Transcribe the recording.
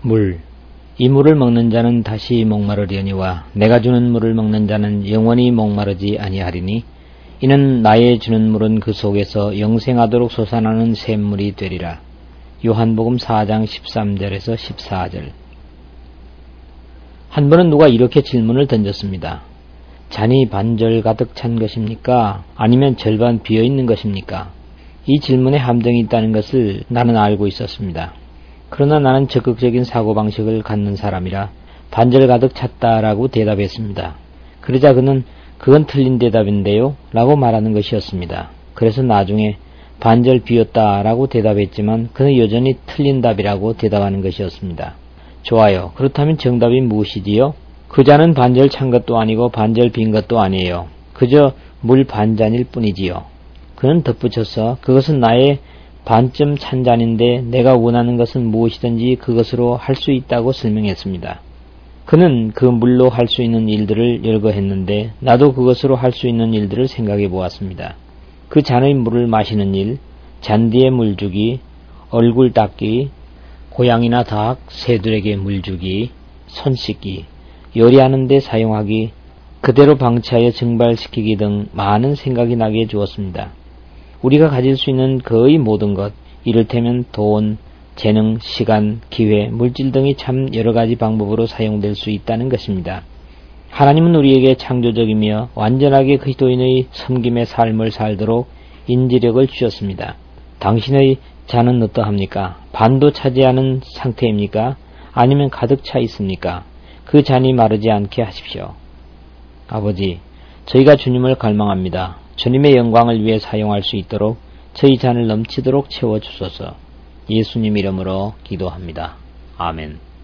물. 이 물을 먹는 자는 다시 목마르려니와 내가 주는 물을 먹는 자는 영원히 목마르지 아니하리니 이는 나의 주는 물은 그 속에서 영생하도록 솟아나는 샘물이 되리라. 요한복음 4장 13절에서 14절. 한 번은 누가 이렇게 질문을 던졌습니다. 잔이 반절 가득 찬 것입니까? 아니면 절반 비어있는 것입니까? 이 질문에 함정이 있다는 것을 나는 알고 있었습니다. 그러나 나는 적극적인 사고방식을 갖는 사람이라 반절 가득 찼다라고 대답했습니다. 그러자 그는 그건 틀린 대답인데요? 라고 말하는 것이었습니다. 그래서 나중에 반절 비었다라고 대답했지만 그는 여전히 틀린 답이라고 대답하는 것이었습니다. 좋아요. 그렇다면 정답이 무엇이지요? 그 잔은 반절 찬 것도 아니고 반절 빈 것도 아니에요. 그저 물 반잔일 뿐이지요. 그는 덧붙여서 그것은 나의 반쯤 찬 잔인데 내가 원하는 것은 무엇이든지 그것으로 할 수 있다고 설명했습니다. 그는 그 물로 할 수 있는 일들을 열거했는데 나도 그것으로 할 수 있는 일들을 생각해 보았습니다. 그 잔의 물을 마시는 일, 잔디에 물 주기, 얼굴 닦기, 고양이나 닭, 새들에게 물 주기, 손 씻기, 요리하는 데 사용하기, 그대로 방치하여 증발시키기 등 많은 생각이 나게 해주었습니다. 우리가 가질 수 있는 거의 모든 것, 이를테면 돈, 재능, 시간, 기회, 물질 등이 참 여러가지 방법으로 사용될 수 있다는 것입니다. 하나님은 우리에게 창조적이며 완전하게 그리스도인의 섬김의 삶을 살도록 인지력을 주셨습니다. 당신의 잔은 어떠합니까? 반도 차지 않은 상태입니까? 아니면 가득 차 있습니까? 그 잔이 마르지 않게 하십시오. 아버지, 저희가 주님을 갈망합니다. 주님의 영광을 위해 사용할 수 있도록 저희 잔을 넘치도록 채워주소서. 예수님 이름으로 기도합니다. 아멘.